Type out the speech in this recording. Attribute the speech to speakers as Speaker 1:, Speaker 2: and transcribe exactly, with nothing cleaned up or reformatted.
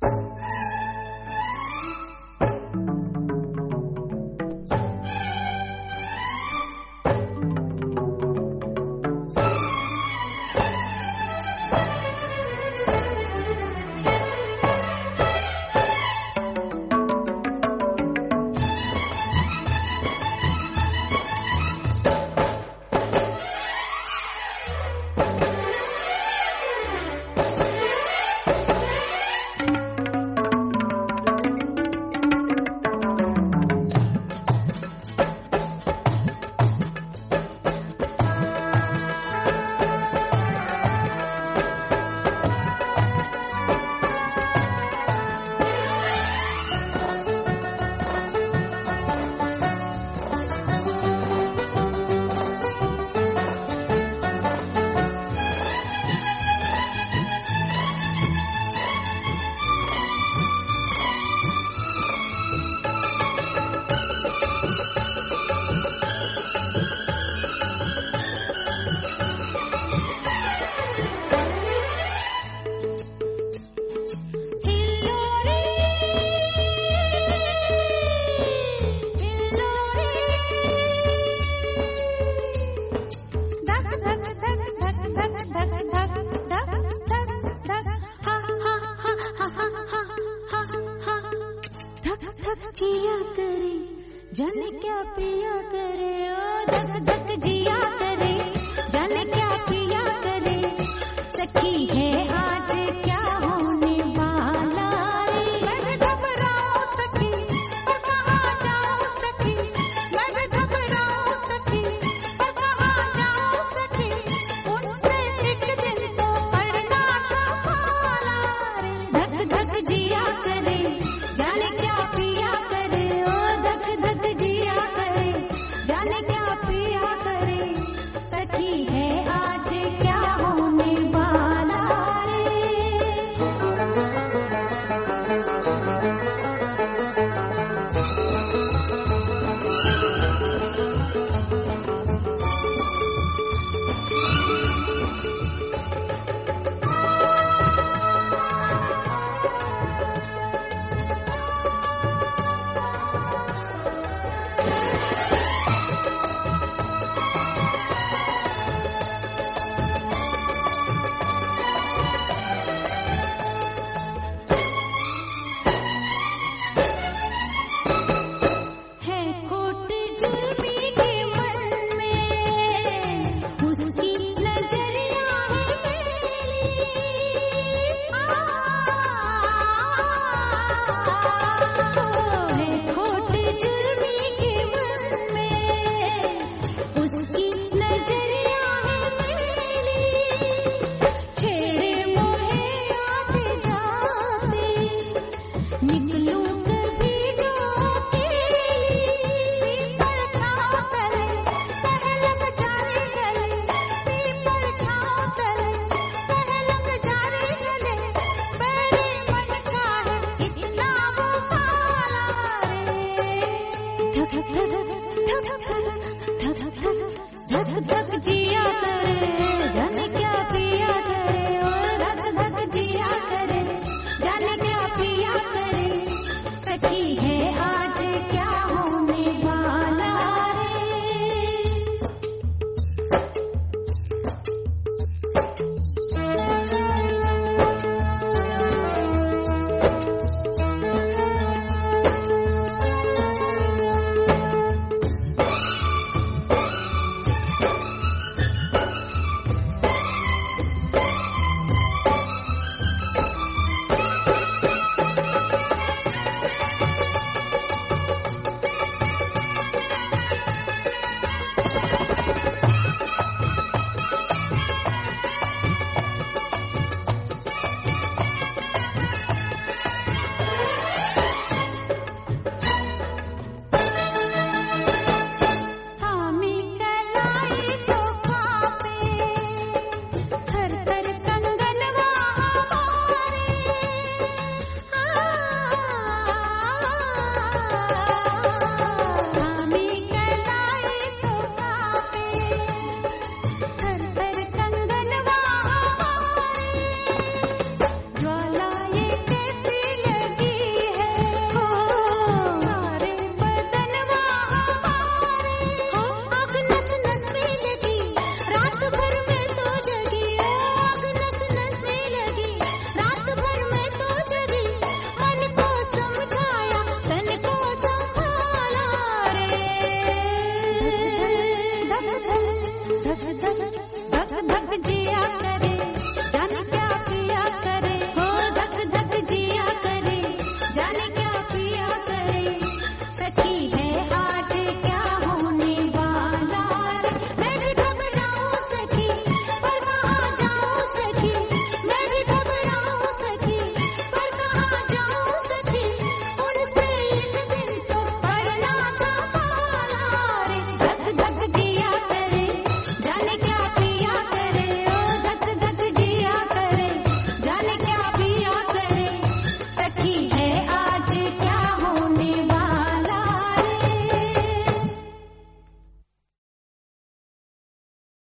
Speaker 1: जिया करे जाने क्या पिया करे, ओ धक धक जिया करे जाने क्या पिया करे। सखी है आज क्या होने वाला रे, मैं घबराऊं सखी पर कहाँ जाऊं सखी, मैं घबराऊं सखी पर कहाँ जाऊं सखी। उनसे एक दिन तो पढ़ना था पाला रे, धक धक जिया करे जाने क्या पिया करे, ओ धक धक जिया करे जाने क्या पिया करे। सखी है आज क्या होने वाला रे। धक धक जिया करे जाने क्या पिया करे, और धक धक जिया करे जाने क्या पिया करे। सखी है आज क्या होने वाला रे।